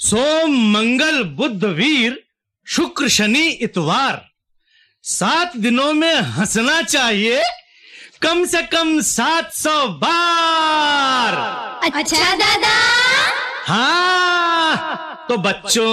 सोम मंगल बुध वीर शुक्र शनि इतवार 7 दिनों में हंसना चाहिए कम से कम 700 बार। अच्छा दादा। हाँ तो बच्चों,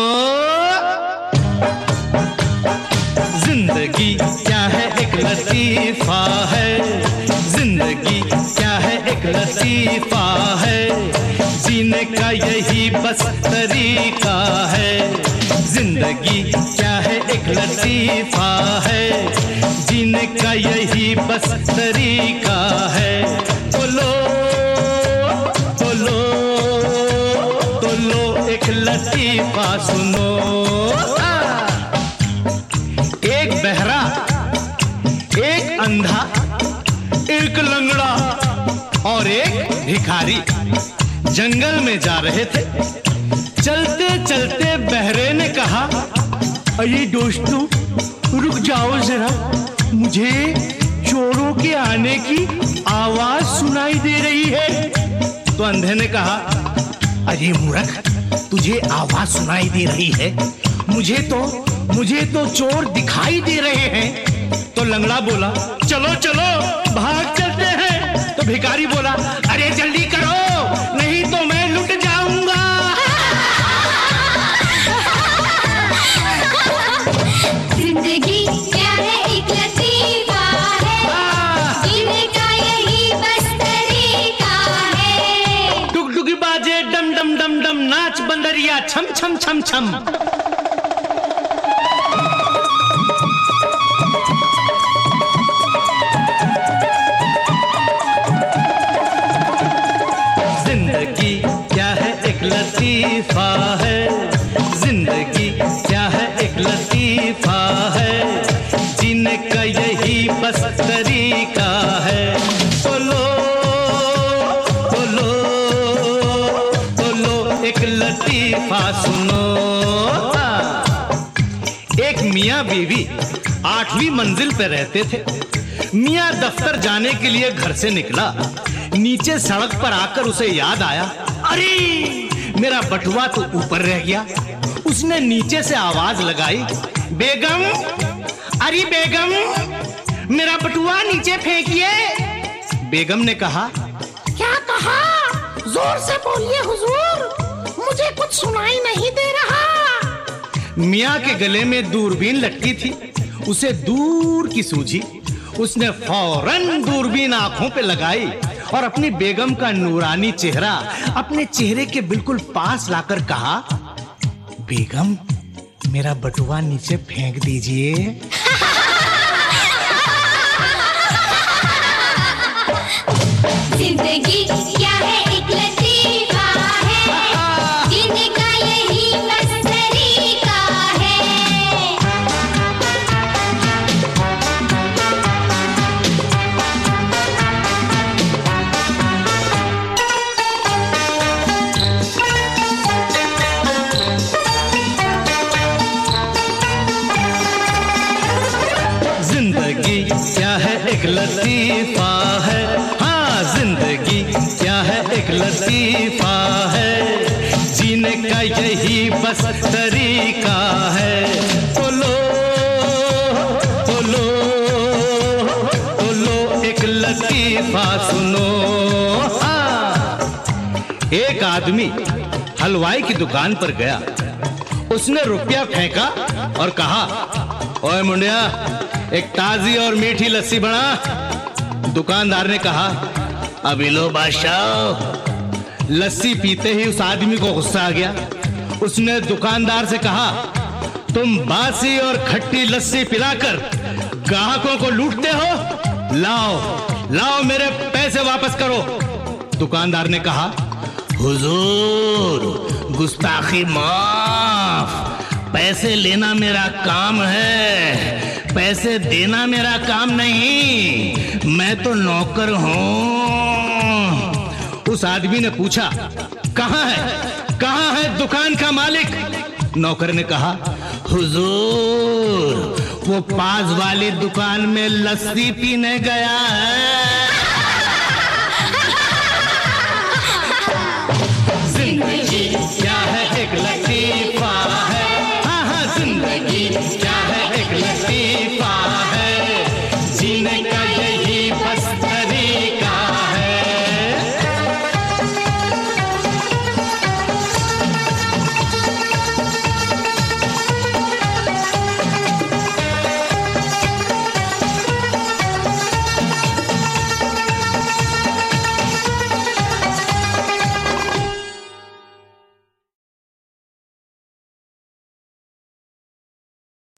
जिंदगी क्या है एक लतीफा है, जिंदगी क्या है एक लतीफा है, जीने का यही बस तरीका है। जिंदगी क्या है एक लतीफा है, जीने का यही बस तरीका है। तो लो तो लो तो लो एक लतीफा सुनो। एक बहरा, एक अंधा, एक लंगड़ा और एक भिखारी जंगल में जा रहे थे। चलते चलते बहरे ने कहा, अरे दोस्तों रुक जाओ जरा, मुझे चोरों के आने की आवाज सुनाई दे रही है। तो अंधे ने कहा, अरे मूर्ख, तुझे आवाज सुनाई दे रही है, मुझे तो चोर दिखाई दे रहे हैं। तो लंगड़ा बोला, चलो चलो भाग चलते हैं। तो भिखारी बोला, अरे जल्दी करो नहीं तो मैं लुट जाऊंगा। जिंदगी क्या है एक लतीफा है, जीने का यही बस तरीका है। टुकटुकी बाजे डम डम डम डम, नाच बंदरिया छम छम छम छम। जिंदगी क्या है एक लतीफा है, जिंदगी क्या है एक लतीफा है, जीने का यही बस तरीका है। तो लो तो लो तो लो एक लतीफा सुनो। एक मियाँ बीवी 8वीं मंजिल पे रहते थे। मियाँ दफ्तर जाने के लिए घर से निकला। नीचे सड़क पर आकर उसे याद आया, अरे मेरा बटुआ तो ऊपर रह गया। उसने नीचे से आवाज लगाई, बेगम, अरे बेगम, मेरा बटुआ नीचे फेंकिए। बेगम ने कहा, क्या कहा? जोर से बोलिए हुजूर, मुझे कुछ सुनाई नहीं दे रहा। मियाँ के गले में दूरबीन लटकी थी, उसे दूर की सूझी। उसने फौरन दूरबीन आंखों पे लगाई और अपनी बेगम का नूरानी चेहरा अपने चेहरे के बिल्कुल पास लाकर कहा, बेगम, मेरा बटुआ नीचे फेंक दीजिए। जिंदगी क्या है एक लतीफा है, जीने का यही बस तरीका है। जिंदगी क्या है एक लतीफा है, हाँ जिंदगी क्या है एक लतीफा है, जीने का यही बस तरीका है। तो लो तो लो तो लो एक लतीफा सुनो। हाँ, एक आदमी हलवाई की दुकान पर गया। उसने रुपया फेंका और कहा, ओए मुंडिया, एक ताजी और मीठी लस्सी बना। दुकानदार ने कहा, अभी लो बादशाह। लस्सी पीते ही उस आदमी को गुस्सा आ गया। उसने दुकानदार से कहा, तुम बासी और खट्टी लस्सी पिलाकर ग्राहकों को लूटते हो, लाओ लाओ मेरे पैसे वापस करो। दुकानदार ने कहा, हुजूर गुस्ताखी माफ, पैसे लेना मेरा काम है, पैसे देना मेरा काम नहीं, मैं तो नौकर हूं। उस आदमी ने पूछा, कहां है दुकान का मालिक? नौकर ने कहा, हुजूर वो पास वाली दुकान में लस्सी पीने गया है। जिंदगी